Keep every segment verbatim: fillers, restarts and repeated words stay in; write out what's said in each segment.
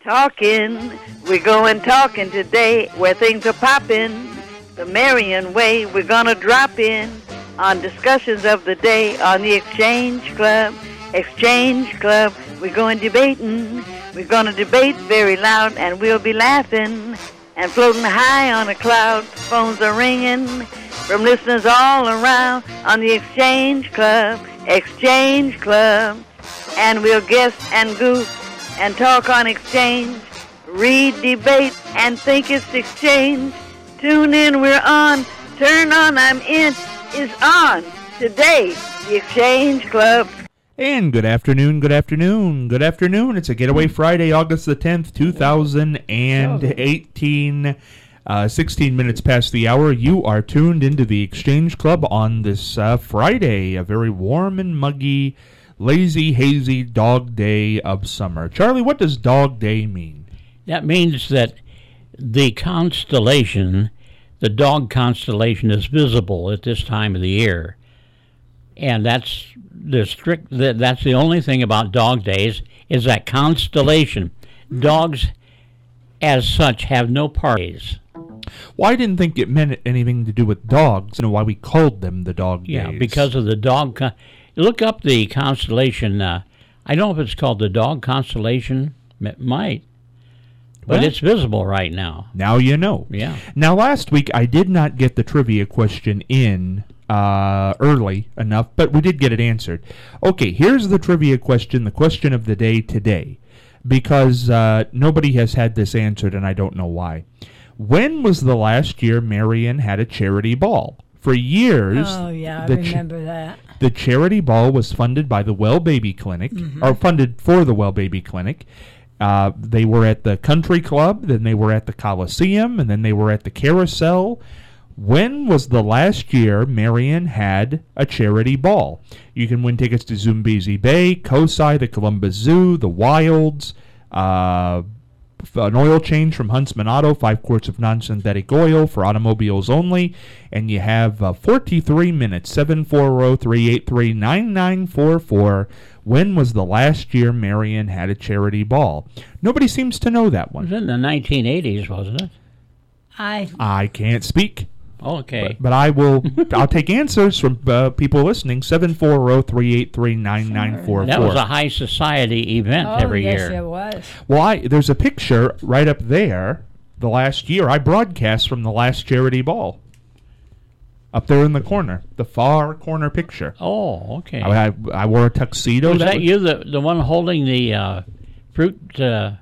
Talking, we're going talking today where things are popping. The Marion way, we're gonna drop in on discussions of the day on the Exchange Club. Exchange Club, we're going debating. We're gonna debate very loud and we'll be laughing and floating high on a cloud. Phones are ringing from listeners all around on the Exchange Club. Exchange Club. And we'll guess and goof and talk on exchange, read, debate, and think it's exchange. Tune in, we're on. Turn on, I'm in, is on. Today, the Exchange Club. And good afternoon, good afternoon, good afternoon. It's a Getaway Friday, August the tenth, two thousand eighteen. Uh, sixteen minutes past the hour. You are tuned into the Exchange Club on this uh, Friday, a very warm and muggy, lazy, hazy dog day of summer. Charlie, what does dog day mean? That means that the constellation, the dog constellation, is visible at this time of the year. And that's the strict. That's the only thing about dog days is that constellation. Dogs, as such, have no parties. Well, I didn't think it meant anything to do with dogs. You know why we called them the dog days? Yeah, because of the dog. Con- Look up the constellation. Uh, I don't know if it's called the dog constellation. It might. But well, it's visible right now. Now you know. Yeah. Now, last week, I did not get the trivia question in uh, early enough, but we did get it answered. Okay, here's the trivia question, the question of the day today, because uh, nobody has had this answered, and I don't know why. When was the last year Marion had a charity ball? For years... Oh, yeah, I the remember ch- that. The charity ball was funded by the Well Baby Clinic, mm-hmm. or funded for the Well Baby Clinic. Uh, they were at the Country Club, then they were at the Coliseum, and then they were at the Carousel. When was the last year Marion had a charity ball? You can win tickets to Zumbizi Bay, Cosi, the Columbus Zoo, the Wilds, uh... an oil change from Huntsman Auto, five quarts of non-synthetic oil for automobiles only, and you have uh, forty-three minutes, seven four zero, three eight three, nine nine four four. When was the last year Marion had a charity ball? Nobody seems to know that one. It was in the nineteen eighties, wasn't it? I I can't speak. Okay. But, but I will, I'll take answers from uh, people listening, seven four zero, three eight three, nine nine four four. That was a high society event oh, every yes, year. Yes, it was. Well, I, there's a picture right up there, the last year. I broadcast from the last charity ball. Up there in the corner, the far corner picture. Oh, okay. I, I, I wore a tuxedo. Was that, that was, you, the, the one holding the uh, fruit... Uh,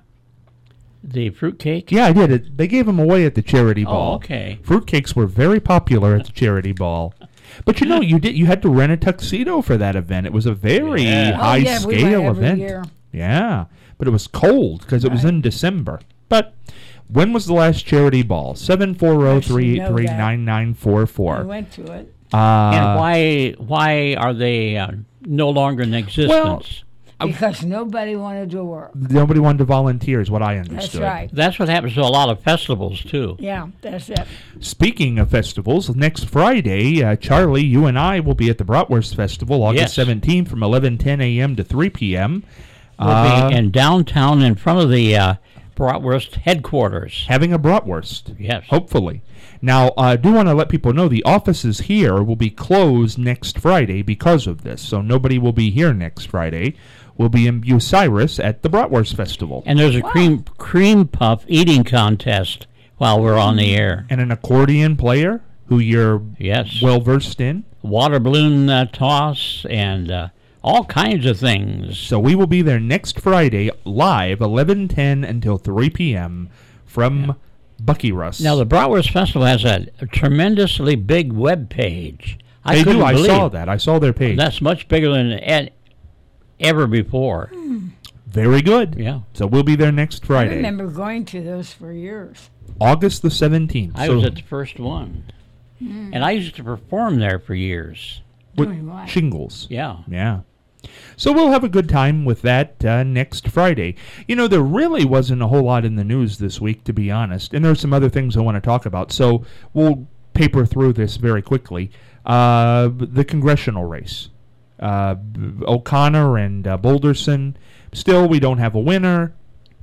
The fruit cake? Yeah, I did it. They gave them away at the charity ball. Oh, okay. Fruitcakes were very popular at the charity ball. But you know, you did you had to rent a tuxedo for that event. It was a very yeah. high oh, yeah, scale we went every event. Year. Yeah, but it was cold because it was Right. in December. But when was the last charity ball? seven four zero, three eight three, nine nine four four. I went to it. Uh, and why why are they uh, no longer in existence? Well, Because nobody wanted to work. Nobody wanted to volunteer is what I understood. That's right. That's what happens to a lot of festivals, too. Yeah, that's it. Speaking of festivals, next Friday, uh, Charlie, you and I will be at the Bratwurst Festival, August yes. seventeenth from eleven ten a.m. to three p.m. We'll uh, be in downtown in front of the uh, Bratwurst headquarters. Having a Bratwurst. Yes. Hopefully. Now, I uh, do want to let people know the offices here will be closed next Friday because of this, so nobody will be here next Friday. We'll be in Bucyrus at the Bratwurst Festival. And there's a wow. cream cream puff eating contest while we're on the air. And an accordion player who you're yes. well versed in. Water balloon uh, toss and uh, all kinds of things. So we will be there next Friday live, eleven ten until three p.m. from yeah. Bucyrus. Now, the Bratwurst Festival has a, a tremendously big web page. I they do. I believe saw that. I saw their page. That's much bigger than ed- ever before. Hmm. Very good. Yeah. So we'll be there next Friday. I remember going to those for years. August the seventeenth. I so was at the first one. Mm. And I used to perform there for years. Doing what? Shingles. Yeah. Yeah. So we'll have a good time with that uh, next Friday. You know, there really wasn't a whole lot in the news this week, to be honest. And there are some other things I want to talk about. So we'll paper through this very quickly. Uh, the congressional race. Uh, O'Connor and uh, Boulderson. Still, we don't have a winner.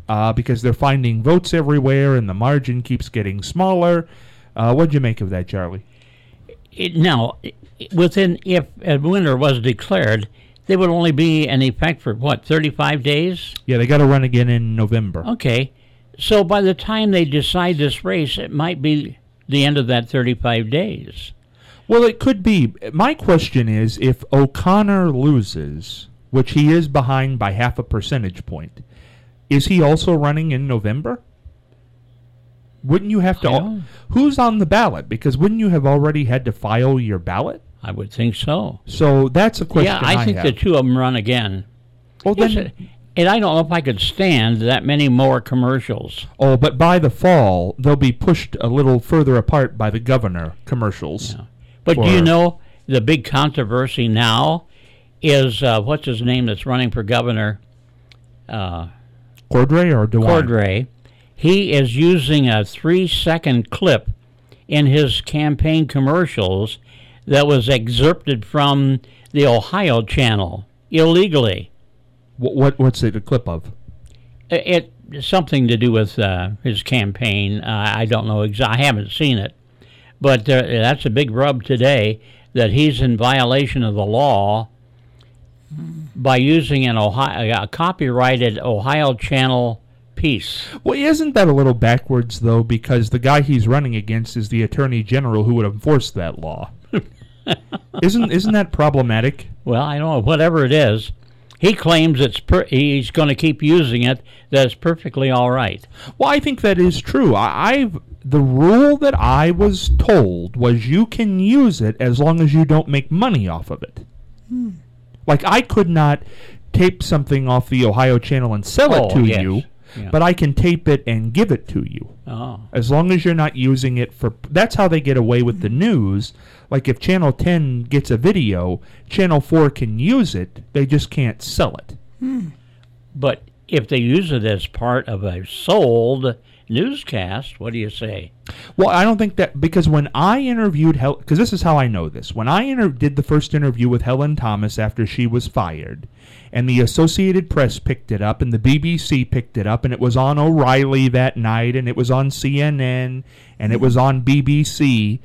uh, because they're finding votes everywhere and the margin keeps getting smaller. Uh, what'd you make of that, Charlie? It, now, within if a winner was declared, they would only be in effect for what, thirty-five days? Yeah, they got to run again in November. Okay, so by the time they decide this race, it might be the end of that thirty-five days. Well, it could be. My question is, if O'Connor loses, which he is behind by half a percentage point, is he also running in November? Wouldn't you have to... Al- who's on the ballot? Because wouldn't you have already had to file your ballot? I would think so. So that's a question Yeah, I, I think have. the two of them run again. Well, Yes, then... it- and I don't know if I could stand that many more commercials. Oh, but by the fall, they'll be pushed a little further apart by the governor commercials. Yeah. But do For- you know the big controversy now is, uh, what's his name that's running for governor? Uh, Cordray or DeWine? Cordray. He is using a three-second clip in his campaign commercials that was excerpted from the Ohio Channel illegally. What, what What's it a clip of? It, it something to do with uh, his campaign. Uh, I don't know. Exa- I haven't seen it, but uh, that's a big rub today that he's in violation of the law by using an Ohio a copyrighted Ohio Channel piece. Well, isn't that a little backwards, though, because the guy he's running against is the Attorney General who would enforce that law? isn't isn't that problematic? Well, I don't know. Whatever it is, he claims it's per- he's going to keep using it. That's perfectly all right. Well, I think that is true. I, I've the rule that I was told was you can use it as long as you don't make money off of it. Hmm. Like, I could not tape something off the Ohio Channel and sell Oh, it to yes. you, Yeah. but I can tape it and give it to you. Oh. As long as you're not using it for... That's how they get away with the news. Like, if Channel ten gets a video, Channel four can use it. They just can't sell it. But if they use it as part of a sold newscast, what do you say? Well, I don't think that... Because when I interviewed... Hel- Because this is how I know this. When I inter- did the first interview with Helen Thomas after she was fired, and the Associated Press picked it up, and the B B C picked it up, and it was on O'Reilly that night, and it was on C N N, and it was on B B C...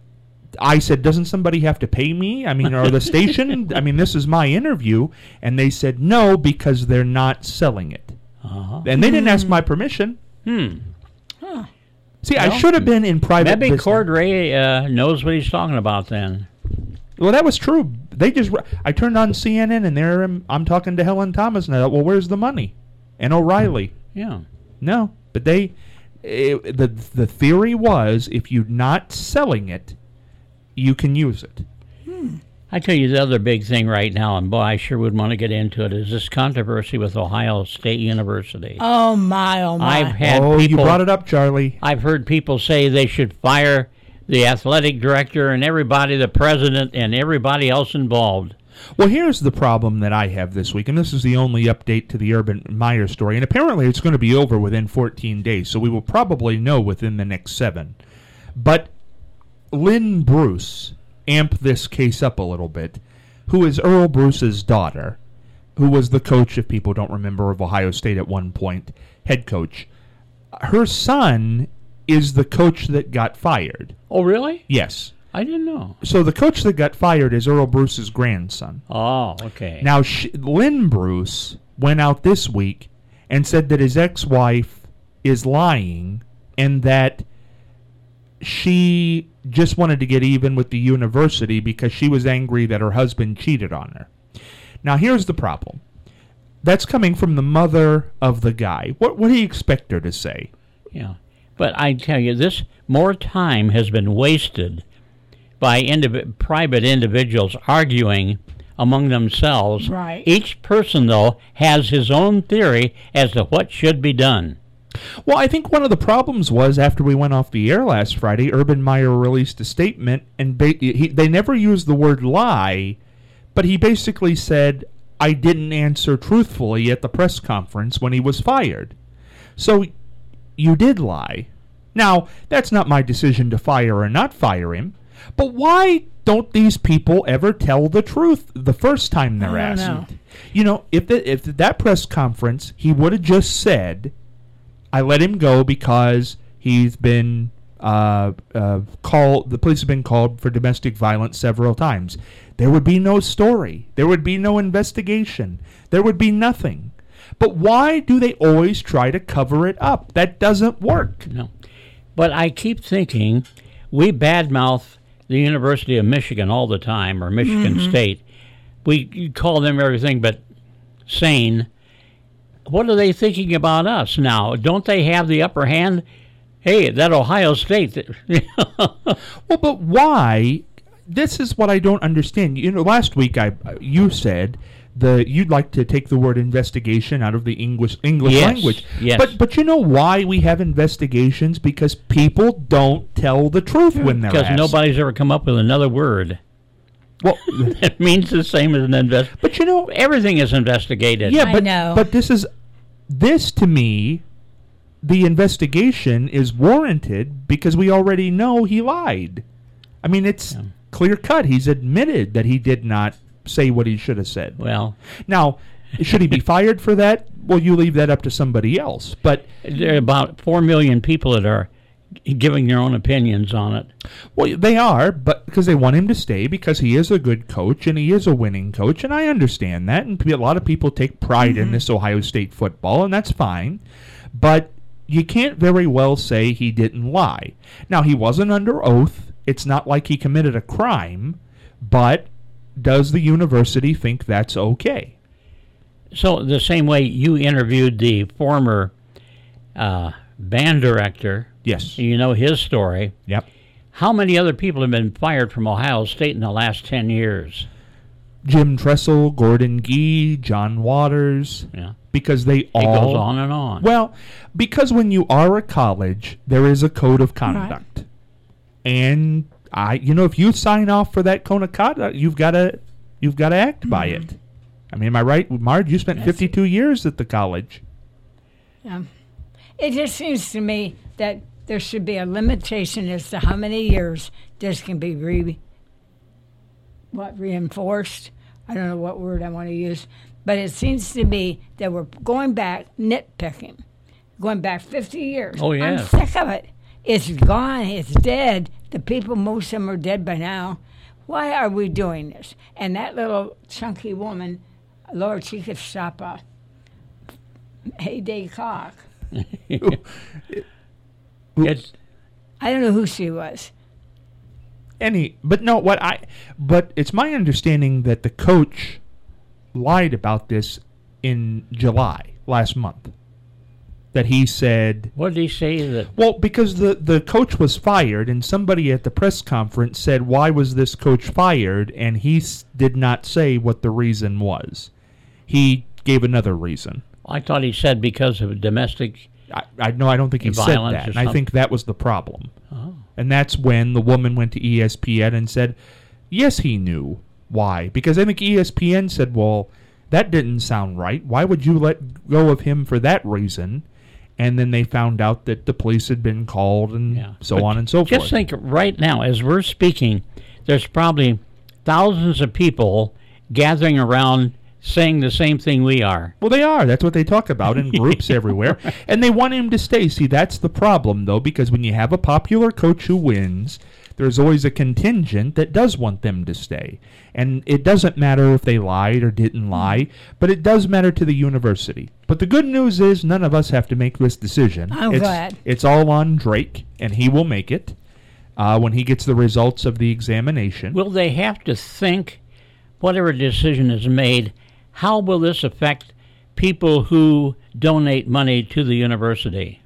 I said, doesn't somebody have to pay me? I mean, or the station? I mean, this is my interview. And they said, no, because they're not selling it. Uh-huh. And they didn't ask my permission. Hmm. See, Well, I should have been in private Maybe business. Cordray uh, knows what he's talking about then. Well, that was true. They just, I turned on C N N, and there I'm, I'm talking to Helen Thomas, and I thought, well, where's the money? And O'Reilly. Yeah. No, but they, it, the the theory was, if you're not selling it, you can use it. I tell you the other big thing right now, and boy, I sure would want to get into it, is this controversy with Ohio State University. Oh, my, oh, my. I've had oh, people, you brought it up, Charlie. I've heard people say they should fire the athletic director and everybody, the president, and everybody else involved. Well, here's the problem that I have this week, and this is the only update to the Urban Meyer story, and apparently it's going to be over within fourteen days, so we will probably know within the next seven. But Lynn Bruce amped this case up a little bit, who is Earl Bruce's daughter, who was the coach, if people don't remember, of Ohio State at one point, head coach. Her son is the coach that got fired. Oh, really? Yes. I didn't know. So the coach that got fired is Earl Bruce's grandson. Oh, okay. Now, she, Lynn Bruce went out this week and said that his ex-wife is lying and that she just wanted to get even with the university because she was angry that her husband cheated on her. Now, here's the problem. That's coming from the mother of the guy. What, what do you expect her to say? Yeah. But I tell you, this more time has been wasted by indiv- private individuals arguing among themselves. Right. Each person, though, has his own theory as to what should be done. Well, I think one of the problems was after we went off the air last Friday, Urban Meyer released a statement, and ba- he, they never used the word lie, but he basically said, I didn't answer truthfully at the press conference when he was fired. So you did lie. Now, that's not my decision to fire or not fire him, but why don't these people ever tell the truth the first time they're I don't asked? know. You know, if the, if that press conference, he would have just said, I let him go because he's been uh, uh, called. The police have been called for domestic violence several times. There would be no story. There would be no investigation. There would be nothing. But why do they always try to cover it up? That doesn't work. No. But I keep thinking we badmouth the University of Michigan all the time, or Michigan mm-hmm. State. We call them everything but sane. What are they thinking about us now? Don't they have the upper hand? Hey, that Ohio State. Well, but why? This is what I don't understand. You know, last week I you said the you'd like to take the word investigation out of the English English yes, language. Yes. But but you know why we have investigations? Because people don't tell the truth when they're asked. Because nobody's ever come up with another word. Well, it means the same as an invest. But you know, everything is investigated. Yeah, I but know. but this is this to me. The investigation is warranted because we already know he lied. I mean, it's yeah. clear cut. He's admitted that he did not say what he should have said. Well, now, should he be fired for that? Well, you leave that up to somebody else. But there are about four million people that are giving their own opinions on it. Well, they are, but because they want him to stay because he is a good coach and he is a winning coach, and I understand that. And a lot of people take pride mm-hmm. in this Ohio State football, and that's fine. But you can't very well say he didn't lie. Now, he wasn't under oath. It's not like he committed a crime, but does the university think that's okay? So the same way you interviewed the former uh, band director, yes, you know his story. Yep. How many other people have been fired from Ohio State in the last ten years? Jim Tressel, Gordon Gee, John Waters. Yeah. Because they it all... It goes on and on. Well, because when you are a college, there is a code of conduct. Right. And, I, you know, if you sign off for that code of conduct, you've got to you've got to act mm-hmm. by it. I mean, am I right? Marge, you spent That's fifty-two years at the college. Yeah. It just seems to me that there should be a limitation as to how many years this can be re, what, reinforced. I don't know what word I want to use. But it seems to me that we're going back nitpicking, going back fifty years. Oh, yeah. I'm sick of it. It's gone. It's dead. The people, most of them are dead by now. Why are we doing this? And that little chunky woman, Lord, she could stop a heyday cock. It's, I don't know who she was. Any, but no, what I, but it's my understanding that the coach lied about this in July last month. That he said... What did he say? That Well, because the, the coach was fired, and somebody at the press conference said, why was this coach fired? And he s- did not say what the reason was. He gave another reason. I thought he said because of domestic... I, I No, I don't think he said that. And I think that was the problem. Oh. And that's when the woman went to E S P N and said, yes, he knew. Why? Because I think E S P N said, well, that didn't sound right. Why would you let go of him for that reason? And then they found out that the police had been called and yeah. so but on and so just forth. Just think right now, as we're speaking, there's probably thousands of people gathering around saying the same thing we are. Well, they are. That's what they talk about in groups everywhere. And they want him to stay. See, that's the problem, though, because when you have a popular coach who wins, there's always a contingent that does want them to stay. And it doesn't matter if they lied or didn't lie, but it does matter to the university. But the good news is none of us have to make this decision. I'm it's, glad. It's all on Drake, and he will make it uh, when he gets the results of the examination. Will they have to think, whatever decision is made, how will this affect people who donate money to the university?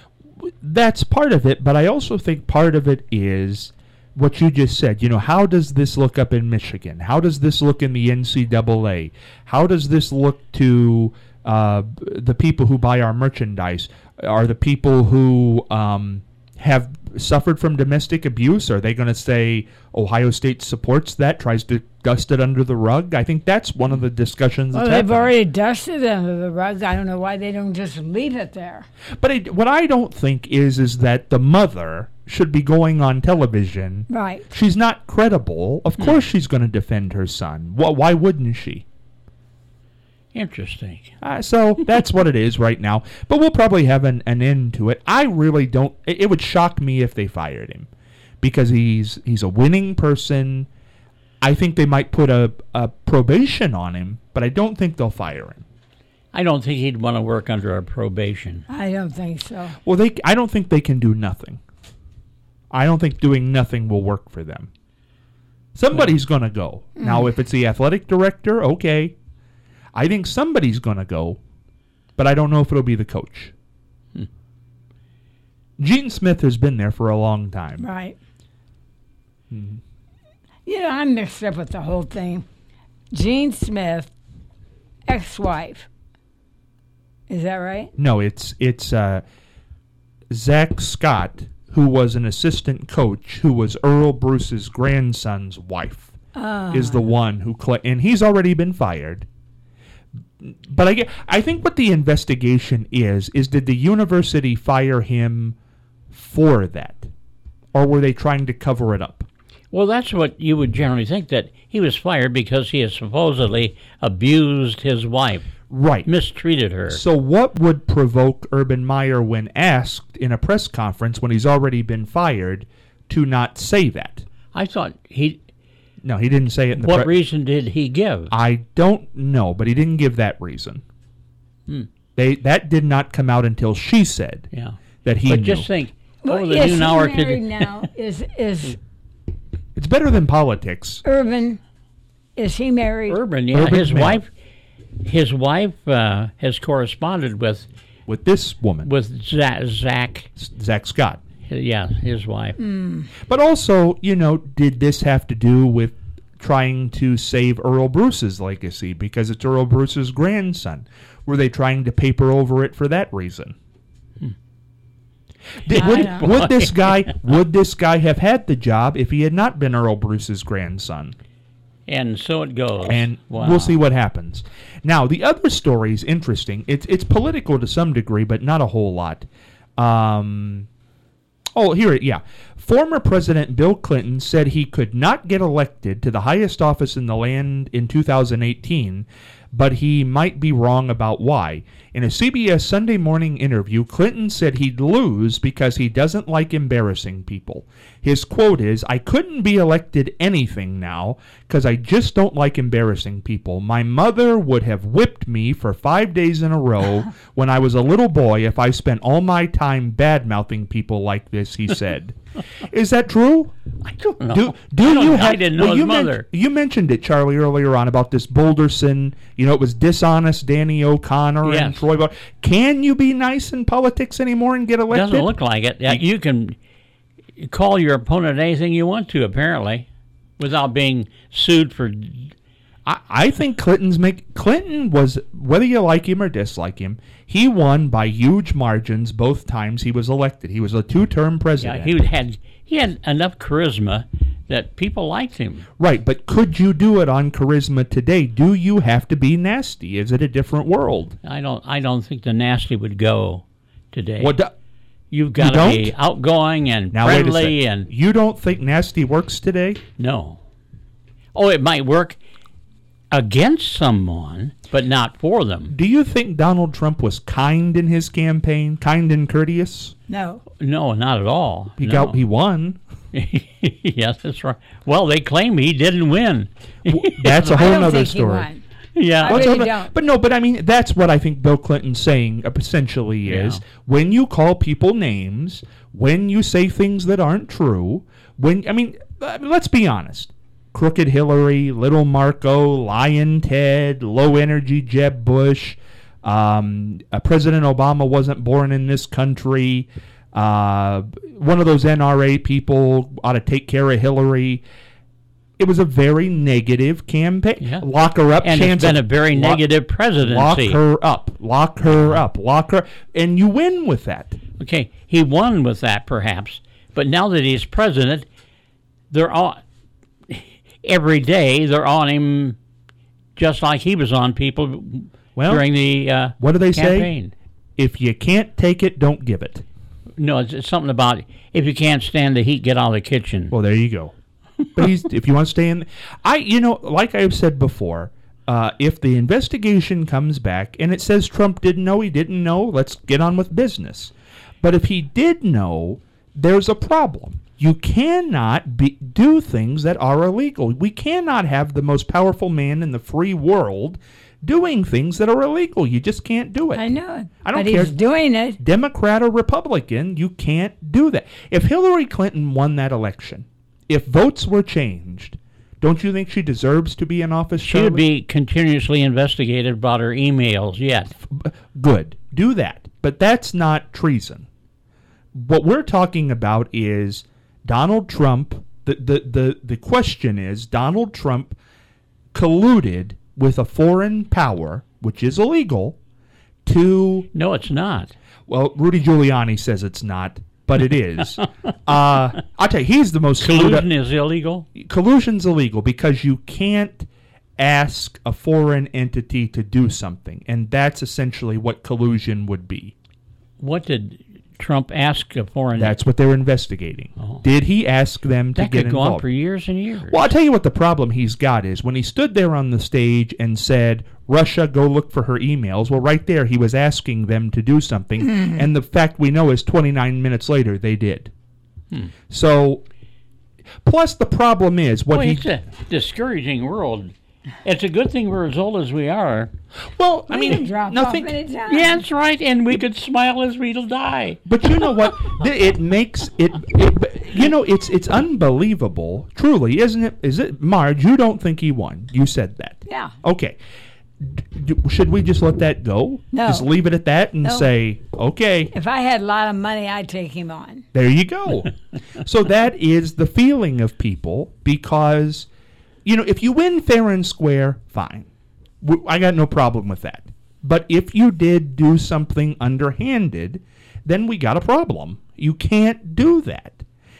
That's part of it, but I also think part of it is what you just said. You know, how does this look up in Michigan? How does this look in the N C double A? How does this look to uh, the people who buy our merchandise? Are the people who um, have suffered from domestic abuse, are they going to say Ohio State supports that, tries to dust it under the rug? I think that's one of the discussions that's Well, they've happening. already dusted it under the rug. I don't know why they don't just leave it there. But it, what I don't think is is that the mother should be going on television. Right. She's not credible. Of course she's going to defend her son. Well, why wouldn't she? Interesting. Uh, so that's what it is right now. But we'll probably have an, an end to it. I really don't. It, it would shock me if they fired him because he's he's a winning person. I think they might put a, a probation on him, but I don't think they'll fire him. I don't think he'd want to work under a probation. I don't think so. Well, they. I don't think they can do nothing. I don't think doing nothing will work for them. Somebody's going to go. Mm. Now, if it's the athletic director, okay. I think somebody's going to go, but I don't know if it'll be the coach. Hmm. Gene Smith has been there for a long time. Right. Mm-hmm. You know, I'm mixed up with the whole thing. Gene Smith, ex-wife. Is that right? No, it's it's uh, Zach Scott, who was an assistant coach, who was Earl Bruce's grandson's wife, uh. is the one who, cl- and he's already been fired. But I, get, I think what the investigation is, is did the university fire him for that? Or were they trying to cover it up? Well, that's what you would generally think, that he was fired because he has supposedly abused his wife. Right. Mistreated her. So what would provoke Urban Meyer when asked in a press conference when he's already been fired to not say that? I thought he... No, he didn't say it in the What pre- reason did he give? I don't know, but he didn't give that reason. Hmm. They That did not come out until she said yeah. that he But knew. just think, Well, oh, the yes, noon hour he's married could... now. Is, is It's better than politics. Urban, is he married? Urban, yeah. Urban his man. wife his wife uh, has corresponded with... With this woman. With Zach. Zach, Zach Scott. yeah, his wife. Mm. But also, you know, did this have to do with trying to save Earl Bruce's legacy because it's Earl Bruce's grandson? Were they trying to paper over it for that reason? Hmm. Did, would, would this guy would this guy have had the job if he had not been Earl Bruce's grandson? And so it goes. And wow. we'll see what happens. Now, the other story is interesting. It's it's political to some degree, but not a whole lot. Um, oh, here, yeah. Former President Bill Clinton said he could not get elected to the highest office in the land in two thousand eighteen, but he might be wrong about why. In a C B S Sunday morning interview, Clinton said he'd lose because he doesn't like embarrassing people. His quote is, "I couldn't be elected anything now because I just don't like embarrassing people. My mother would have whipped me for five days in a row when I was a little boy if I spent all my time bad-mouthing people like this," he said. Is that true? I don't know. Do, do I, don't, you I have, didn't know well, his you men- mother. you mentioned it, Charlie, earlier on about this Boulderson. You know, it was dishonest Danny O'Connor Yes. and Troy. Bo- Can you be nice in politics anymore and get elected? Doesn't look like it. Yeah, you can call your opponent anything you want to, apparently, without being sued for... I, I think Clinton's make Clinton was, whether you like him or dislike him, he won by huge margins both times he was elected. He was a two-term president. Yeah, he had he had enough charisma that people liked him. Right, but could you do it on charisma today? Do you have to be nasty? Is it a different world? I don't I don't think the nasty would go today. What? Do, You've got you to be don't? outgoing and now wait a friendly second. and You don't think nasty works today? no. Oh, it might work against someone, but not for them. Do you think Donald Trump was kind in his campaign, kind and courteous? No. No, not at all. He no. got he won. Yes, that's right. Well, they claim he didn't win. That's a I whole don't other think he story. won. Yeah. I Well, really but, don't. but no, but I mean that's what I think Bill Clinton's saying uh, essentially is Yeah. when you call people names, when you say things that aren't true, when I mean, I mean let's be honest. Crooked Hillary, Little Marco, Lion Ted, Low Energy Jeb Bush, um, uh, President Obama wasn't born in this country. Uh, one of those N R A people ought to take care of Hillary. It was a very negative campaign. Yeah. Lock her up. And chance it's been of- a very lock, negative presidency. Lock her up. Lock her up. Lock her. And you win with that. Okay, he won with that, perhaps. But now that he's president, they're all... Every day, they're on him just like he was on people Well, during the uh, what do they campaign. say? If you can't take it, don't give it. No, it's, it's something about if you can't stand the heat, get out of the kitchen. Well, there you go. But he's, if you want to stay in, I, you know, like I've said before, uh, if the investigation comes back and it says Trump didn't know, he didn't know, let's get on with business. But if he did know, there's a problem. You cannot be, do things that are illegal. We cannot have the most powerful man in the free world doing things that are illegal. You just can't do it. I know it. I don't but care. he's doing it. Democrat or Republican, you can't do that. If Hillary Clinton won that election, if votes were changed, don't you think she deserves to be in office? She would be continuously investigated about her emails, yes. Good. Do that. But that's not treason. What we're talking about is Donald Trump. The, the, the, the question is Donald Trump colluded with a foreign power, which is illegal, to... No, it's not. Well, Rudy Giuliani says it's not, but it is. uh, I'll tell you, he's the most... Collusion is illegal? Collusion's illegal because you can't ask a foreign entity to do something, and that's essentially what collusion would be. What did Trump ask a foreign... That's what they're investigating. Oh. Did he ask them to that get involved? That could go involved? on for years and years. Well, I'll tell you what the problem he's got is when he stood there on the stage and said, Russia, go look for her emails, well, right there he was asking them to do something, mm. and the fact we know is twenty-nine minutes later they did. Hmm. So, plus the problem is... what Boy, he it's a discouraging world. It's a good thing we're as old as we are. Well, I we mean, nothing. Yeah, that's right, and we could smile as we'll die. But you know what? It makes it, it. You know, it's it's unbelievable, truly, isn't it? Is it, Marge? You don't think he won? You said that. Yeah. Okay. D- should we just let that go? No. Just leave it at that and no. say, okay. If I had a lot of money, I'd take him on. There you go. So that is the feeling of people because. You know, if you win fair and square, fine. I got no problem with that. But if you did do something underhanded, then we got a problem. You can't do that.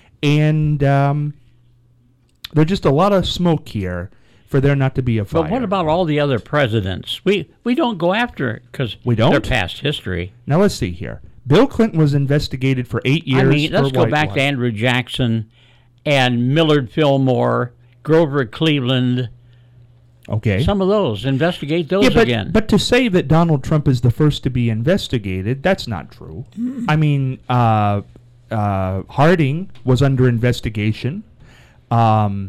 And um, there's just a lot of smoke here for there not to be a fire. But what about all the other presidents? We we don't go after it because they're past history. Now, let's see here. Bill Clinton was investigated for eight years. I mean, let's go back blood. to Andrew Jackson and Millard Fillmore, Grover Cleveland. Okay. Some of those. Investigate those yeah, but, again. But to say that Donald Trump is the first to be investigated, that's not true. Mm. I mean, uh, uh, Harding was under investigation. Um,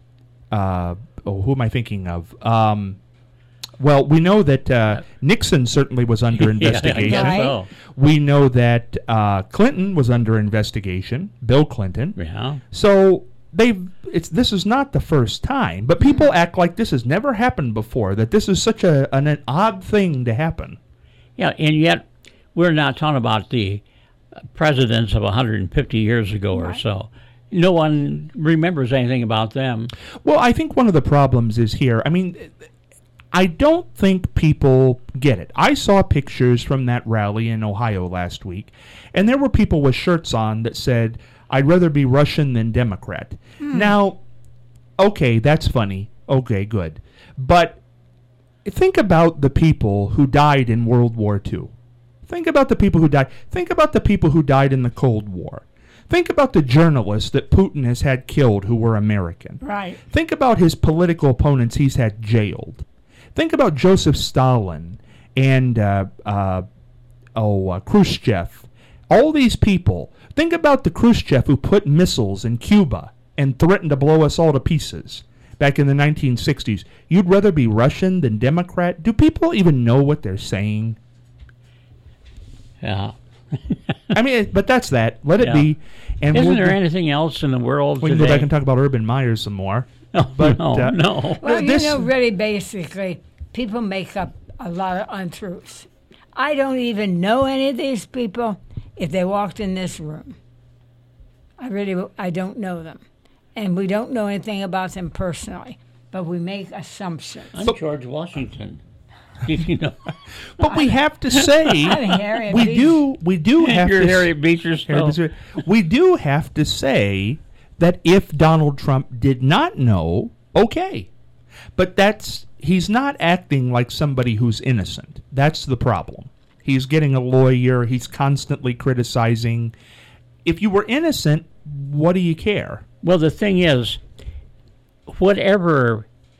uh, oh, who am I thinking of? Um, well, we know that uh, Nixon certainly was under investigation. yeah, I guess so. We know that uh, Clinton was under investigation, Bill Clinton. Yeah. So... They've it's this is not the first time, but people act like this has never happened before, that this is such a an, an odd thing to happen. Yeah, and yet we're not talking about the presidents of one hundred fifty years ago right. or so. No one remembers anything about them. Well, I think one of the problems is here. I mean, I don't think people get it. I saw pictures from that rally in Ohio last week, and there were people with shirts on that said, I'd rather be Russian than Democrat. Hmm. Now, okay, that's funny. Okay, good. But think about the people who died in World War Two. Think about the people who died. Think about the people who died in the Cold War. Think about the journalists that Putin has had killed who were American. Right. Think about his political opponents he's had jailed. Think about Joseph Stalin and uh, uh, oh uh, Khrushchev. All these people. Think about the Khrushchev who put missiles in Cuba and threatened to blow us all to pieces back in the nineteen sixties. You'd rather be Russian than Democrat? Do people even know what they're saying? Yeah. I mean, but that's that. Let it yeah. be. And Isn't we'll, there anything else in the world We today? can go back and talk about Urban Meyer some more. No, but, no, uh, no. Well, this, you know, really, basically, people make up a lot of untruths. I don't even know any of these people. If they walked in this room, I really, I don't know them. And we don't know anything about them personally, but we make assumptions. I'm George Washington. Did you know? But we have to say, I'm Harriet we Beecher. do, we do have You're to Harriet Beecher still. we do have to say that if Donald Trump did not know, okay. But that's, he's not acting like somebody who's innocent. That's the problem. He's getting a lawyer. He's constantly criticizing. If you were innocent, what do you care? Well, the thing is, whatever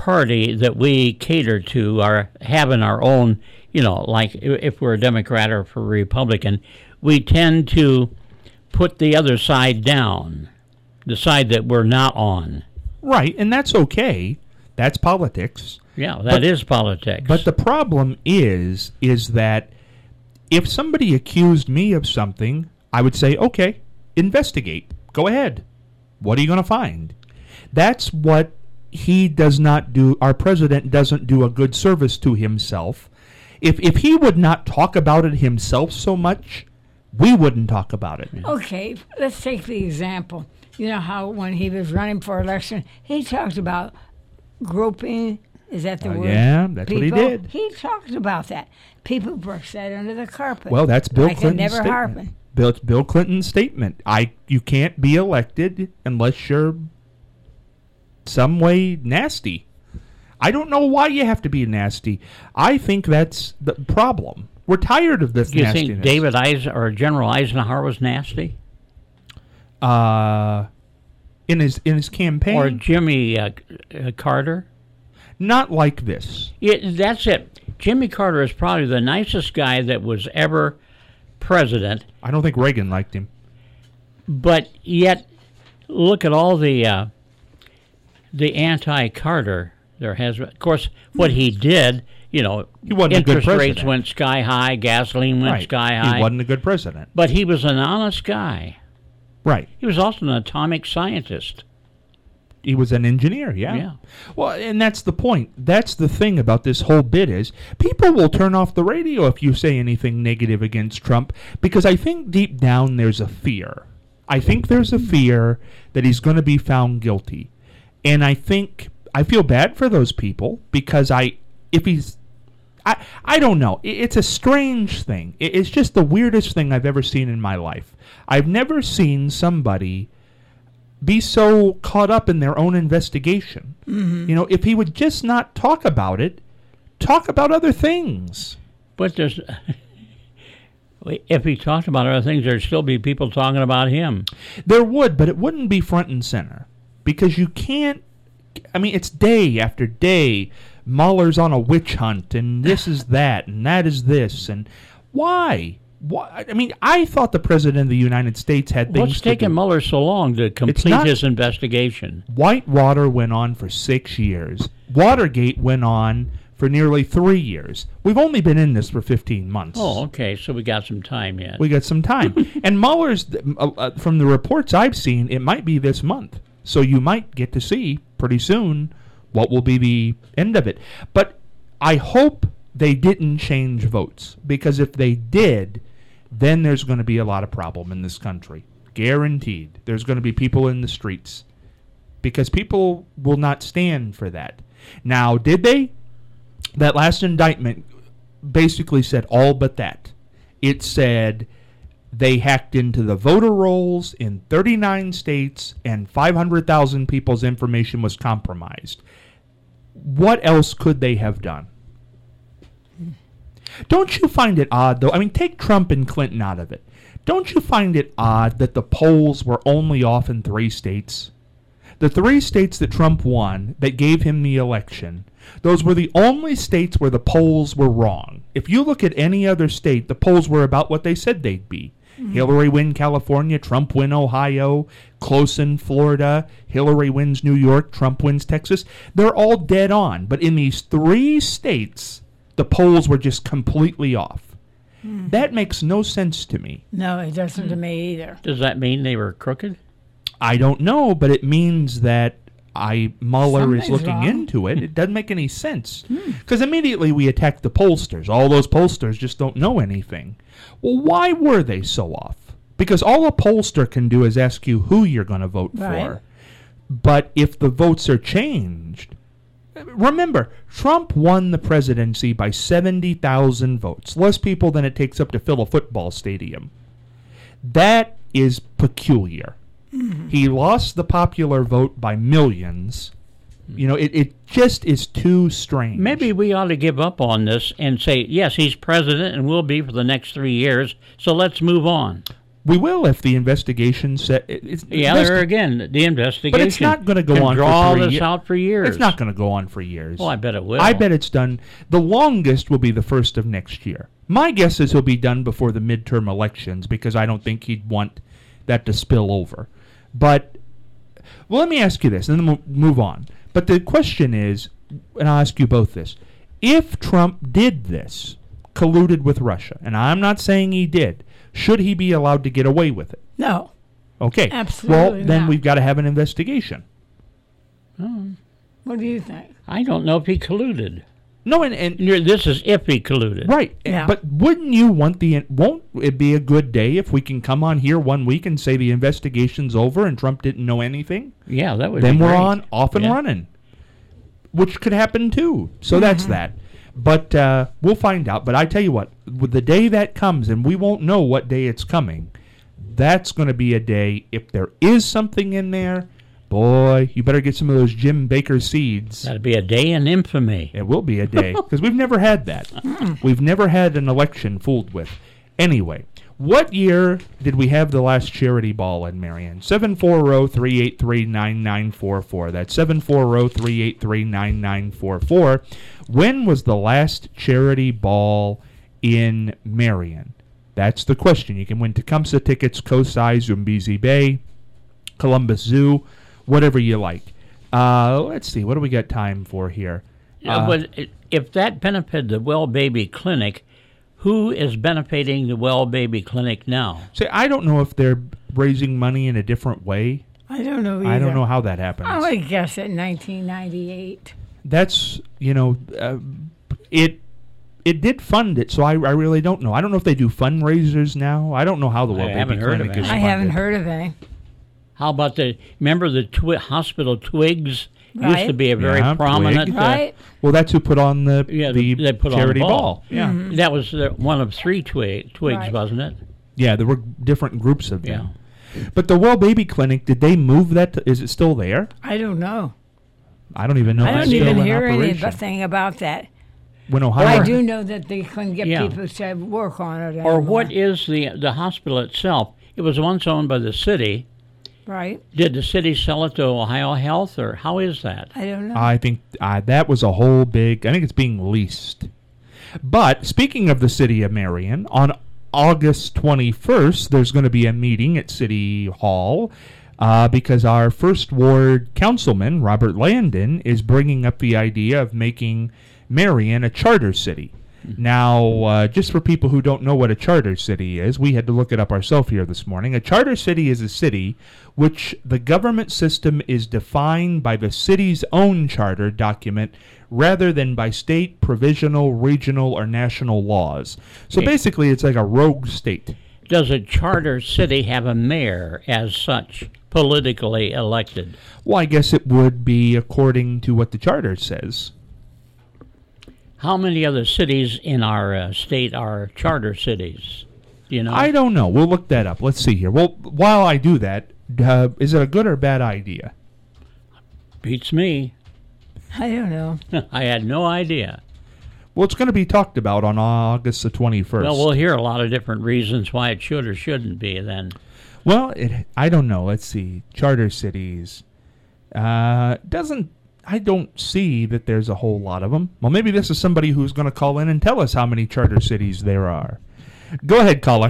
party that we cater to, our having our own, you know, like if we're a Democrat or if we're a Republican, we tend to put the other side down, the side that we're not on. Right, and that's okay. That's politics. Yeah, that But- is politics. But the problem is, is that if somebody accused me of something, I would say, okay, investigate. Go ahead. What are you going to find? That's what he does not do. Our president doesn't do a good service to himself. If if he would not talk about it himself so much, we wouldn't talk about it. Okay, let's take the example. You know how when he was running for election, he talked about groping. Is that the Uh, word? yeah, that's what he People. did. He talked about that. People brush that under the carpet. Well, that's Bill like it Clinton's never statement. happened. Bill, it's Bill Clinton's statement. I you can't be elected unless you're some way nasty. I don't know why you have to be nasty. I think that's the problem. We're tired of this Do you nastiness. think David Eisen or General Eisenhower was nasty, uh, in his in his campaign, or Jimmy uh, uh, Carter? not like this. It, that's it. Jimmy Carter is probably the nicest guy that was ever president, I don't think Reagan liked him. but yet look at all the uh, the anti-Carter there has. Of course, what he did, you know, He wasn't a good interest rates president. went sky high, gasoline went Right. sky high, He wasn't a good president. but he was an honest guy. Right. He was also an atomic scientist. He was an engineer, yeah. Yeah. Well, and that's the point. That's the thing about this whole bit is people will turn off the radio if you say anything negative against Trump because I think deep down there's a fear. I think there's a fear that he's going to be found guilty. And I think I feel bad for those people because I if he's I I don't know. It- It's a strange thing. It- It's just the weirdest thing I've ever seen in my life. I've never seen somebody be so caught up in their own investigation. Mm-hmm. You know, if he would just not talk about it, talk about other things. But there's, if he talked about other things, there'd still be people talking about him. There would, but it wouldn't be front and center because you can't. I mean, it's day after day. Mueller's on a witch hunt, and this is that, and that is this, and why? Why? I mean, I thought the president of the United States had things What's to taking do. Mueller so long to complete not- his investigation? Whitewater went on for six years. Watergate went on for nearly three years. We've only been in this for fifteen months. Oh, okay, so we got some time yet. We got some time. And Mueller's, uh, uh, from the reports I've seen, it might be this month. So you might get to see pretty soon what will be the end of it. But I hope they didn't change votes, because if they did, then there's going to be a lot of problem in this country. Guaranteed. There's going to be people in the streets because people will not stand for that. Now, did they? That last indictment basically said all but that. It said they hacked into the voter rolls in thirty-nine states and five hundred thousand people's information was compromised. What else could they have done? Don't you find it odd, though? I mean, take Trump and Clinton out of it. Don't you find it odd that the polls were only off in three states? The three states that Trump won, that gave him the election, those were the only states where the polls were wrong. If you look at any other state, the polls were about what they said they'd be. Mm-hmm. Hillary win California, Trump win Ohio, close in Florida, Hillary wins New York, Trump wins Texas. They're all dead on. But in these three states, the polls were just completely off. Mm. That makes no sense to me. No, it doesn't to me either. Does that mean they were crooked? I don't know, but it means that I Mueller is Something's looking wrong. into it. It doesn't make any sense. Because immediately we attack the pollsters. All those pollsters just don't know anything. Well, why were they so off? Because all a pollster can do is ask you who you're going to vote Right. for. But if the votes are changed... Remember, Trump won the presidency by seventy thousand votes. Less people than it takes up to fill a football stadium. That is peculiar. Mm-hmm. He lost the popular vote by millions. You know, it, it just is too strange. Maybe we ought to give up on this and say, yes, he's president and will be for the next three years, so let's move on. We will if the investigation set. It, it's, Yeah, investi- there again, the investigation. But it's not going to go can on draw for three this ye- out for years. It's not going to go on for years. Well, I bet it will. I bet it's done. The longest will be the first of next year. My guess is he'll be done before the midterm elections because I don't think he'd want that to spill over. But, well, let me ask you this, and then we'll move on. But the question is, and I'll ask you both this. If Trump did this, colluded with Russia, and I'm not saying he did, should he be allowed to get away with it? No. Okay. Absolutely Well, then not. we've got to have an investigation. What do you think? I don't know if he colluded. No, and, and You're- This is if he colluded. right. Yeah. But wouldn't you want the, won't it be a good day if we can come on here one week and say the investigation's over and Trump didn't know anything? Yeah, that would Then be we're great. on, off and Yeah. running, which could happen too. So that's that. But uh, we'll find out. But I tell you what, with the day that comes, and we won't know what day it's coming, that's going to be a day, if there is something in there, boy, you better get some of those Jim Baker seeds. That'd be a day in infamy. It will be a day, because we've never had that. We've never had an election fooled with. Anyway, what year did we have the last charity ball in Marion? seven four zero, three eight three, nine nine four four. That's seven four zero, three eight three, nine nine four four. When was the last charity ball in Marion? That's the question. You can win Tecumseh tickets, Cosi, Zumbizi Bay, Columbus Zoo, whatever you like. Uh, let's see. What do we got time for here? Yeah, Uh, but i- if that benefited the Well Baby Clinic, who is benefiting the Well Baby Clinic now? See, I don't know if they're raising money in a different way. I don't know either. I don't know how that happens. I would guess at nineteen ninety-eight. That's, you know, uh, it it did fund it, so I, I really don't know. I don't know if they do fundraisers now. I don't know how the I Well Baby haven't heard of Clinic it. is I funded. haven't heard of any. How about the, remember the twi- hospital Twigs? Used to Right. be a very Yeah, prominent. Twig. uh, Right? Well, that's who put on the, Yeah, the they put on the charity ball. ball. Yeah. Mm-hmm. That was the, one of three twi- Twigs, Right. wasn't it? Yeah, there were different groups of Yeah. them. But the Well Baby Clinic, did they move that? To, is it still there? I don't know. I don't even know I if don't it's still even in hear operation. anything about that. When But Ohio, I do know that they couldn't get Yeah. people to work on it Or anymore. what is the the hospital itself? It was once owned by the city. Right? Did the city sell it to Ohio Health, or how is that? I don't know. I think uh, that was a whole big. I think it's being leased. But speaking of the city of Marion, on August twenty-first, there's going to be a meeting at City Hall uh, because our first ward councilman, Robert Landon, is bringing up the idea of making Marion a charter city. Now, uh, just for people who don't know what a charter city is, we had to look it up ourselves here this morning. A charter city is a city which the government system is defined by the city's own charter document rather than by state, provisional, regional, or national laws. So Okay. basically, it's like a rogue state. Does a charter city have a mayor as such, politically elected? Well, I guess it would be according to what the charter says. How many other cities in our uh, state are charter cities? Do you know? I don't know. We'll look that up. Let's see here. Well, while I do that, uh, is it a good or bad idea? Beats me. I don't know. I had no idea. Well, it's going to be talked about on August the twenty-first. Well, we'll hear a lot of different reasons why it should or shouldn't be then. Well, it, I don't know. Let's see. Charter cities. Uh, doesn't I don't see that there's a whole lot of them. Well, maybe this is somebody who's going to call in and tell us how many charter cities there are. Go ahead, caller.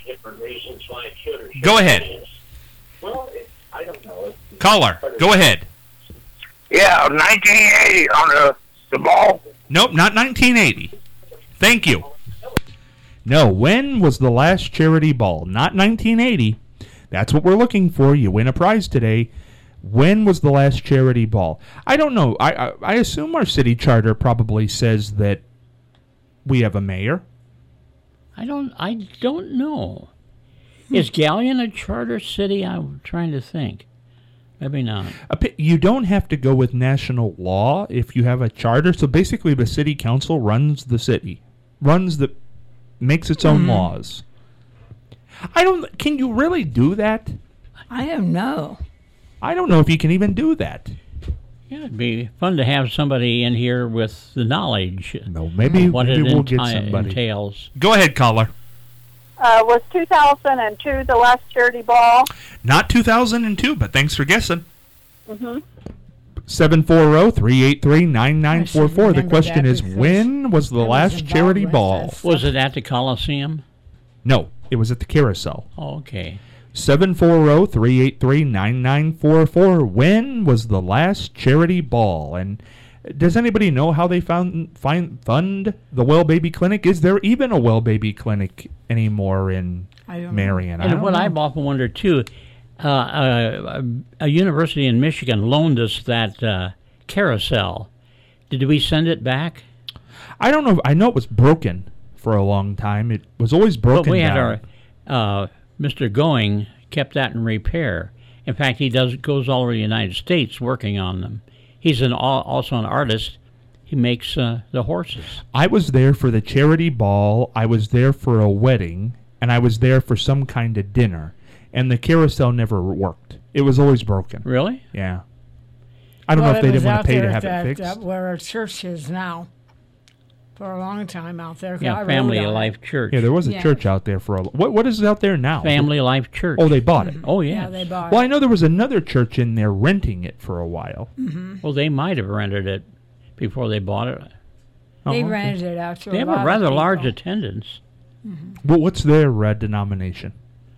Go ahead. Well, it, I don't know. Caller, go ahead. Yeah, nineteen eighty on the the ball. Nope, not nineteen eighty. Thank you. No, when was the last charity ball? Not nineteen eighty. That's what we're looking for. You win a prize today. When was the last charity ball? I don't know. I, I I assume our city charter probably says that we have a mayor. I don't. I don't know. Is Galleon a charter city? I'm trying to think. Maybe not. A pi- You don't have to go with national law if you have a charter. So basically, the city council runs the city, runs the, makes its own laws. I don't. Can you really do that? I don't know. I don't know if you can even do that. Yeah, it'd be fun to have somebody in here with the knowledge. No, maybe What maybe it we'll get enti- somebody. entails. Go ahead, caller. Uh, was two thousand two the last charity ball? Not two thousand two, but thanks for guessing. Mm-hmm. seven four zero, three eight three, nine nine four four. The remember question that is, because when was the I was last involved charity with ball? this. Was it at the Coliseum? No, it was at the Carousel. Oh, okay. seven four zero, three eight three, nine nine four four. When was the last charity ball? And does anybody know how they found find fund the Well Baby Clinic? Is there even a Well Baby Clinic anymore in I don't know. Marion? I And don't what know. I've often wondered too, uh, uh, a university in Michigan loaned us that uh, carousel. Did we send it back? I don't know. I know it was broken for a long time. It was always broken But we had down. our uh, Mister Going kept that in repair. In fact, he does goes all over the United States working on them. He's an al- also an artist. He makes uh, the horses. I was there for the charity ball. I was there for a wedding, and I was there for some kind of dinner. And the carousel never worked. It was always broken. Really? Yeah. I don't Well, know if it they was didn't want out to pay to there have at it that, fixed. uh, where our church is now. For a long time out there. I Yeah, rode Family on it. Life Church. Yeah, there was a Yeah. church out there for a. What what is out there now? Family Life Church. Oh, they bought it. Oh, Yeah, yeah. they bought Well, it. I know there was another church in there renting it for a while. Well, they might have rented it before they bought it. Oh, They okay. rented it out to They a have lot a of rather large people. attendance. Well, what's their uh, denomination?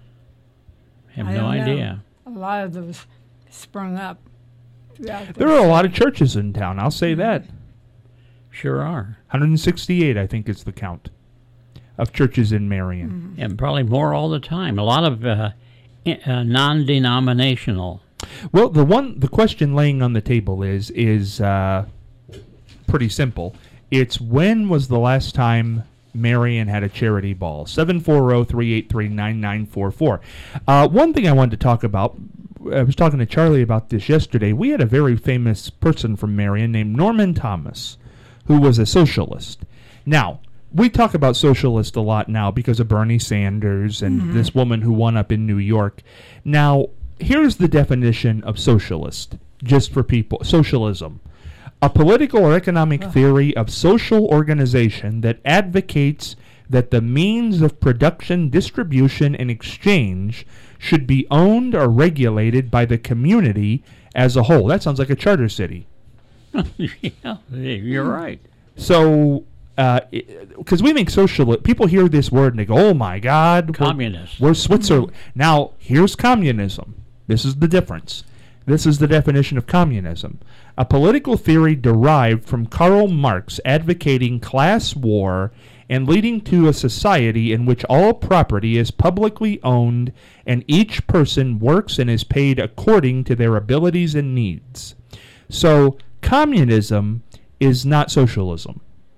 Have I no don't know. idea. A lot of those sprung up. throughout There the are a lot of churches in town. I'll say that. Sure are. one hundred sixty-eight, I think, is the count of churches in Marion. And probably more all the time. A lot of uh, i- uh, non-denominational. Well, the one, the question laying on the table is is uh, pretty simple. It's when was the last time Marion had a charity ball? seven four zero, three eight three, nine nine four four. Uh, one thing I wanted to talk about, I was talking to Charlie about this yesterday. We had a very famous person from Marion named Norman Thomas, who was a socialist. Now, we talk about socialist a lot now because of Bernie Sanders and this woman who won up in New York. Now, here's the definition of socialist, just for people. Socialism. A political or economic theory of social organization that advocates that the means of production, distribution, and exchange should be owned or regulated by the community as a whole. That sounds like a charter city. Yeah, you're right. So, because we think socialist, people hear this word and they go, "Oh my God, we're- Communist. We're, Switzerland." Now, here's communism. This is the difference. This is the definition of communism: a political theory derived from Karl Marx, advocating class war and leading to a society in which all property is publicly owned and each person works and is paid according to their abilities and needs. So, communism is not socialism.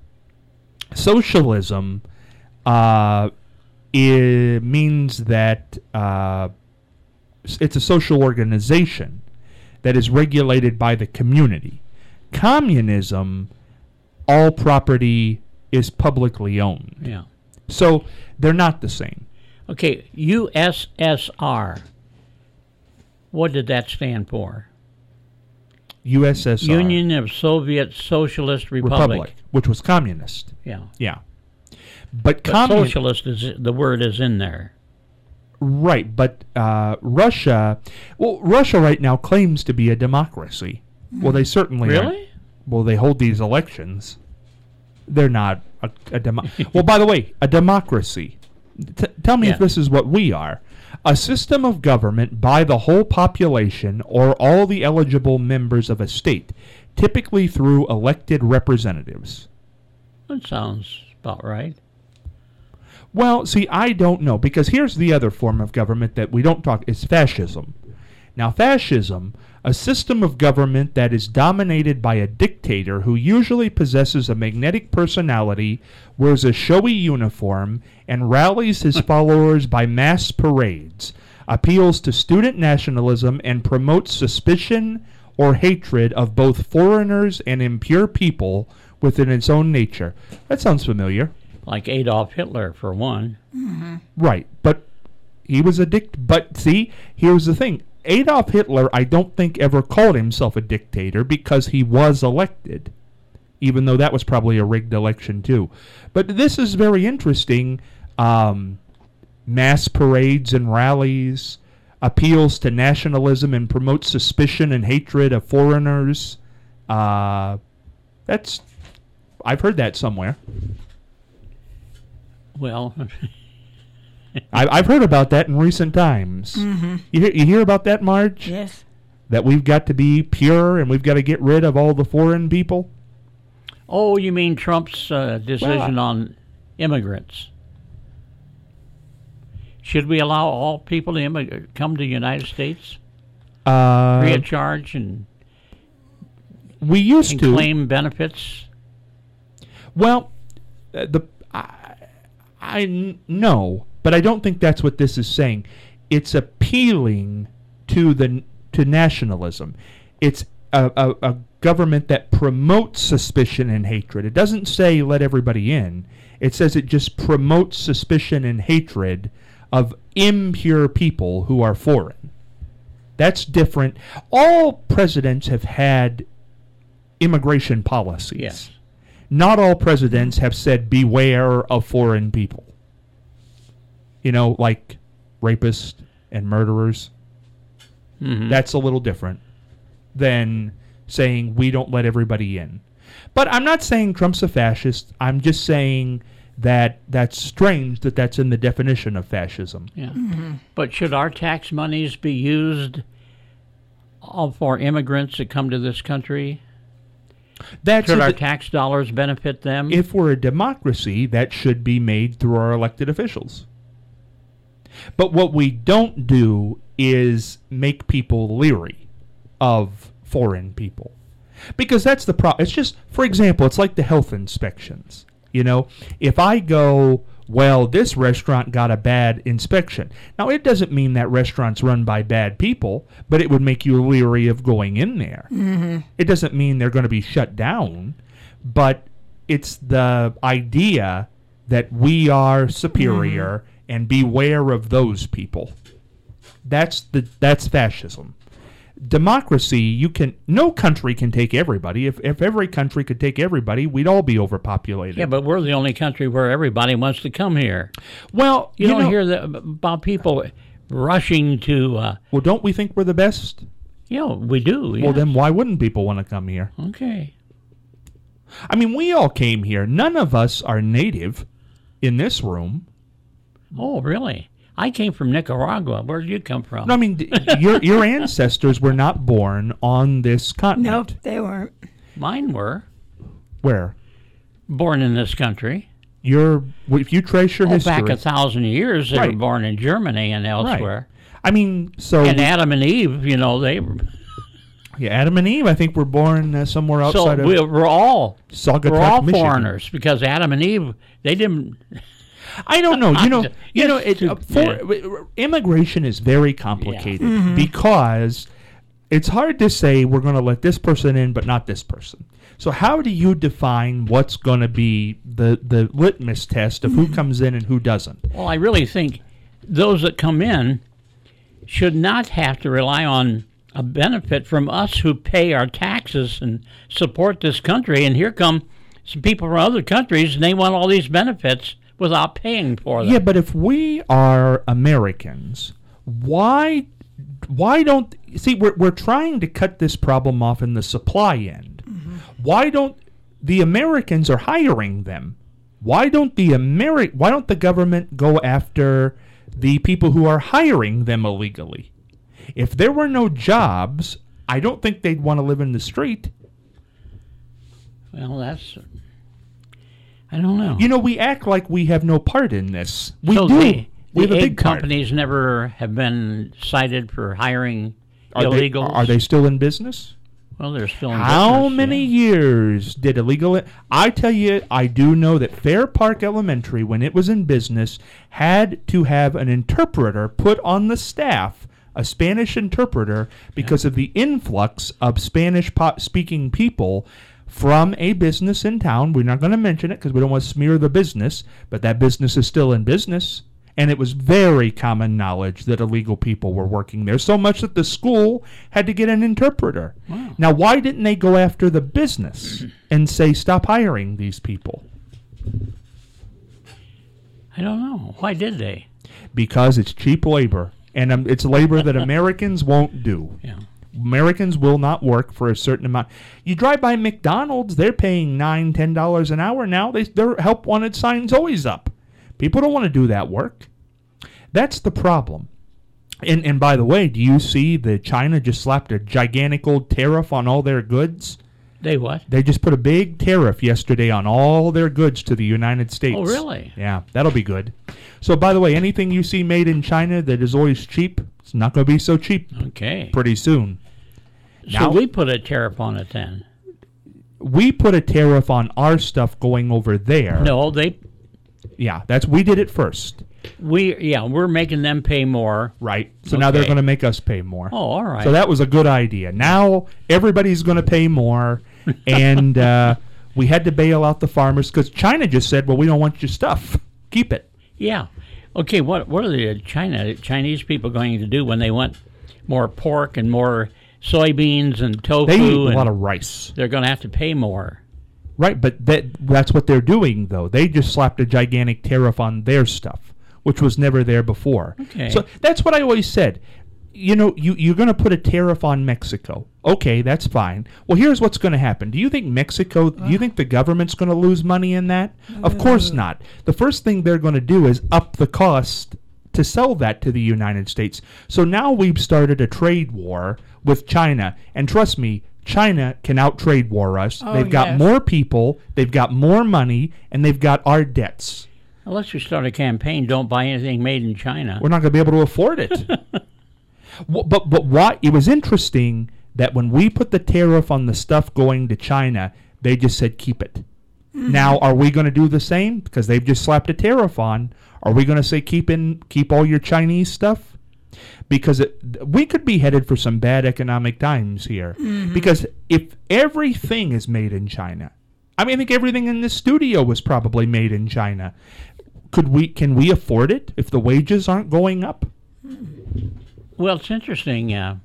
Socialism uh, i- means that uh, s- it's a social organization that is regulated by the community. Communism, all property is publicly owned. Yeah. So they're not the same. Okay, U S S R. What did that stand for? U S S R. Union of Soviet Socialist Republic. Republic, which was communist. Yeah. Yeah. But, But commun- socialist is the word is in there. Right, but uh, Russia, well, Russia right now claims to be a democracy. Well, they certainly aren't. Really? Well, they hold these elections. They're not a, a demo. Well, by the way, a democracy. T- tell me Yeah. if this is what we are. A system of government by the whole population or all the eligible members of a state, typically through elected representatives. That sounds about right. Well, see, I don't know, because here's the other form of government that we don't talk, is fascism. Now, fascism, a system of government that is dominated by a dictator who usually possesses a magnetic personality, wears a showy uniform, and rallies his followers by mass parades, appeals to student nationalism, and promotes suspicion or hatred of both foreigners and impure people within its own nature. That sounds familiar. Like Adolf Hitler, for one. Right, but he was a dict. But see, here's the thing: Adolf Hitler, I don't think ever called himself a dictator because he was elected, even though that was probably a rigged election too. But this is very interesting. Um, mass parades and rallies, appeals to nationalism and promotes suspicion and hatred of foreigners. Uh, that's, I've heard that somewhere. Well, I, I've heard about that in recent times. Mm-hmm. You hear, you hear about that, Marge? Yes. That we've got to be pure and we've got to get rid of all the foreign people? oh, you mean Trump's uh, decision Well, on immigrants? Should we allow all people to immig- come to the United States Uh, free of charge and, we used and to. claim benefits? Well, uh, the I, I n- no, but I don't think that's what this is saying. It's appealing to the to nationalism. It's a, a, a government that promotes suspicion and hatred. It doesn't say let everybody in. It says it just promotes suspicion and hatred of impure people who are foreign. That's different. All presidents have had immigration policies. Yes. Not all presidents have said beware of foreign people. You know, like rapists and murderers. Mhm. That's a little different than saying we don't let everybody in. But I'm not saying Trump's a fascist. I'm just saying that that's strange that that's in the definition of fascism. Yeah. But should our tax monies be used all for immigrants that come to this country? That's Should a our de- tax dollars benefit them? if we're a democracy, that should be made through our elected officials. But what we don't do is make people leery of foreign people. Because that's the problem. It's just, for example, it's like the health inspections. You know, if I go, well, this restaurant got a bad inspection. Now, it doesn't mean that restaurant's run by bad people, but it would make you leery of going in there. Mm-hmm. It doesn't mean they're going to be shut down, but it's the idea that we are superior mm-hmm. and beware of those people. That's the that's fascism. Democracy, you can no country can take everybody. If if every country could take everybody, we'd all be overpopulated. Yeah, but we're the only country where everybody wants to come here. well, You, you don't know, hear that about people rushing to. Uh, well, don't we think we're the best? you know, we do. Well, yes. then why wouldn't people want to come here? Okay. I mean, we all came here. None of us are native in this room. Oh, really? I came from Nicaragua. Where did you come from? No, I mean, d- your your ancestors were not born on this continent. Nope, they weren't. Mine were Where? born in this country. Your if you trace your Oh, history, back a thousand years, they Right. were born in Germany and elsewhere. I mean, so And Adam and Eve, you know, they were. yeah, Adam and Eve, I think, were born uh, somewhere So outside we, of we're all Saugatuck, we're all Michigan. foreigners because Adam and Eve, they didn't. I don't know. You know, you know, It's it, uh, too- for, immigration is very complicated because it's hard to say we're going to let this person in, but not this person. So how do you define what's going to be the the litmus test of who comes in and who doesn't? Well, I really think those that come in should not have to rely on a benefit from us who pay our taxes and support this country. And here come some people from other countries, and they want all these benefits without paying for them. Yeah, but if we are Americans, why why don't see we're we're trying to cut this problem off in the supply end. Mm-hmm. Why don't the Americans are hiring them? Why don't the Ameri- why don't the government go after the people who are hiring them illegally? If there were no jobs, I don't think they'd want to live in the street. Well, that's. I don't know. You know, we act like we have no part in this. We so do. The, we the have a egg big part. companies never have been cited for hiring Are they, illegals. are they still in business? Well, they're still in How business, many yeah. years did illegal? I tell you, I do know that Fair Park Elementary, when it was in business, had to have an interpreter put on the staff, a Spanish interpreter, because of the influx of Spanish-speaking people from a business in town. We're not going to mention it because we don't want to smear the business, but that business is still in business. And it was very common knowledge that illegal people were working there, so much that the school had to get an interpreter. Wow. Now, why didn't they go after the business and say, stop hiring these people? I don't know. Why did they? because it's cheap labor, and um, it's labor that Americans won't do. Yeah. Americans will not work for a certain amount. You drive by McDonald's, they're paying nine, ten dollars an hour now. They, their help wanted sign's always up. People don't want to do that work. That's the problem. And and by the way, do you see that China just slapped a gigantic old tariff on all their goods? They what? They just put a big tariff yesterday on all their goods to the United States. Oh, really? Yeah, that'll be good. So, by the way, anything you see made in China that is always cheap, it's not going to be so cheap Okay. pretty soon. So Now- we put a tariff on it then? We put a tariff on our stuff going over there. No, they. Yeah, that's we did it first, We yeah, we're making them pay more. right? So now they're Okay. going to make us pay more. Oh, all right. So that was a good idea. Now everybody's going to pay more, and uh, we had to bail out the farmers because China just said, "Well, we don't want your stuff. Keep it." Yeah. Okay. What what are the China Chinese people going to do when they want more pork and more soybeans and tofu? They eat a and lot of rice, they're going to have to pay more. right? But that that's what they're doing, though. They just slapped a gigantic tariff on their stuff, which was never there before. Okay. So that's what I always said. You know, you, you're going to put a tariff on Mexico. Okay, that's fine. Well, here's what's going to happen. Do you think Mexico, do you think the government's going to lose money in that? Of course not. The first thing they're going to do is up the cost to sell that to the United States. So now we've started a trade war with China. And trust me, China can out-trade war us. Oh, they've got yes. more people, they've got more money, and they've got our debts. Unless you start a campaign, don't buy anything made in China. We're not going to be able to afford it. Well, but but why? It was interesting that when we put the tariff on the stuff going to China, they just said keep it. Mm-hmm. Now, are we going to do the same because they've just slapped a tariff on? Are we going to say keep in keep all your Chinese stuff? Because it, we could be headed for some bad economic times here. Mm-hmm. Because if everything is made in China, I mean, I think everything in this studio was probably made in China. Could we? Can we afford it if the wages aren't going up? Well, it's interesting. Uh,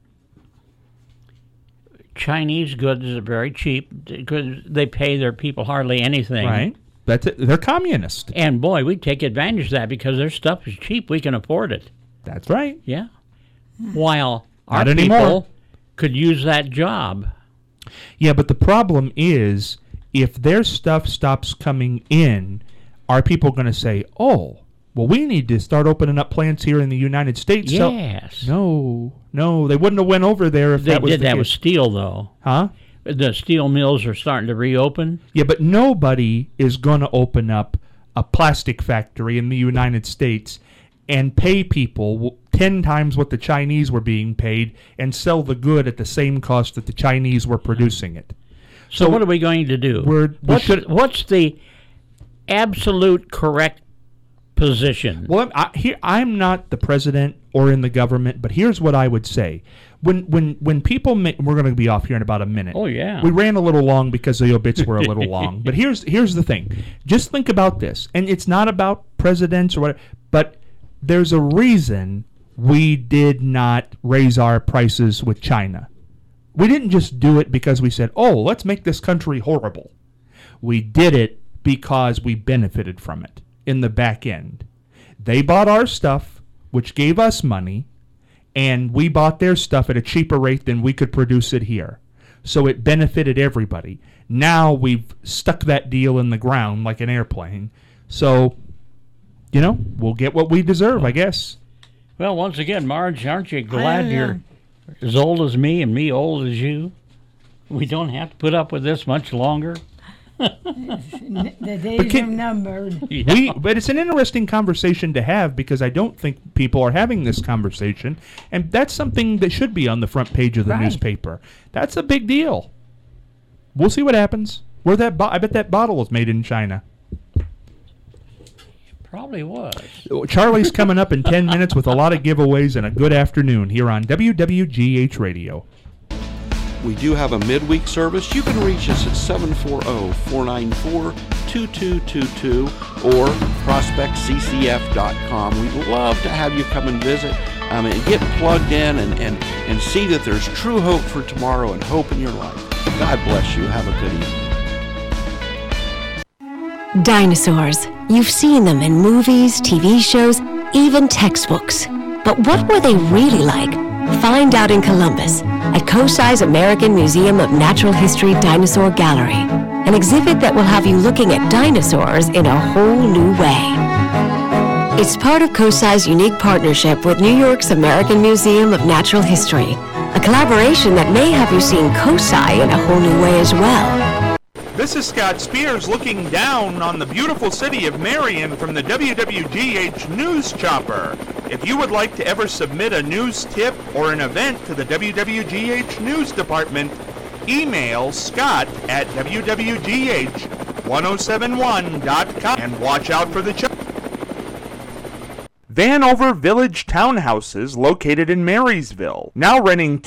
Chinese goods are very cheap because they pay their people hardly anything. Right. That's it. They're communist. And boy, we take advantage of that because their stuff is cheap. We can afford it. That's right. Yeah. While our Not people anymore. could use that job. Yeah, but the problem is if their stuff stops coming in, are people going to say, oh, well, we need to start opening up plants here in the United States? So- Yes. no, no, they wouldn't have went over there if They that was did the that case. with steel, though. Huh? The steel mills are starting to reopen. Yeah, but nobody is going to open up a plastic factory in the United States and pay people ten times what the Chinese were being paid and sell the good at the same cost that the Chinese were producing it. So, what are we going to do? We're- we what's, should- what's the absolute correct position? Well, I'm, I, here, I'm not the president or in the government, but here's what I would say. When when when people make, we're going to be off here in about a minute. Oh, yeah. We ran a little long because the obits were a little long. But here's here's the thing. Just think about this, and it's not about presidents or whatever, but there's a reason we did not raise our prices with China. We didn't just do it because we said, "Oh, let's make this country horrible." We did it because we benefited from it in the back end. They bought our stuff, which gave us money, and we bought their stuff at a cheaper rate than we could produce it here. So it benefited everybody. Now we've stuck that deal in the ground like an airplane. So, you know, we'll get what we deserve, I guess. Well, once again, Marge, aren't you glad I, uh, you're as old as me and me old as you? We don't have to put up with this much longer. The days can- are numbered. Yeah. We, but it's an interesting conversation to have because I don't think people are having this conversation, and that's something that should be on the front page of the Right. newspaper. That's a big deal. We'll see what happens. Where that bo- I bet that bottle was made in China. Probably was. Charlie's coming up in ten minutes with a lot of giveaways and a good afternoon here on W W G H Radio. We do have a midweek service. You can reach us at seven four zero, four nine four, two two two two or prospect c c f dot com. We'd love to have you come and visit um, and get plugged in and, and, and see that there's true hope for tomorrow and hope in your life. God bless you. Have a good evening. Dinosaurs. You've seen them in movies, T V shows, even textbooks. But what were they really like? Find out in Columbus at COSI's American Museum of Natural History Dinosaur Gallery, an exhibit that will have you looking at dinosaurs in a whole new way. It's part of COSI's unique partnership with New York's American Museum of Natural History, a collaboration that may have you seeing COSI in a whole new way as well. This is Scott Spears looking down on the beautiful city of Marion from the W W G H News Chopper. If you would like to ever submit a news tip or an event to the W W G H News Department, email Scott at W W G H ten seventy-one dot com and watch out for the chopper. Vanover Village Townhouses located in Marysville, now renting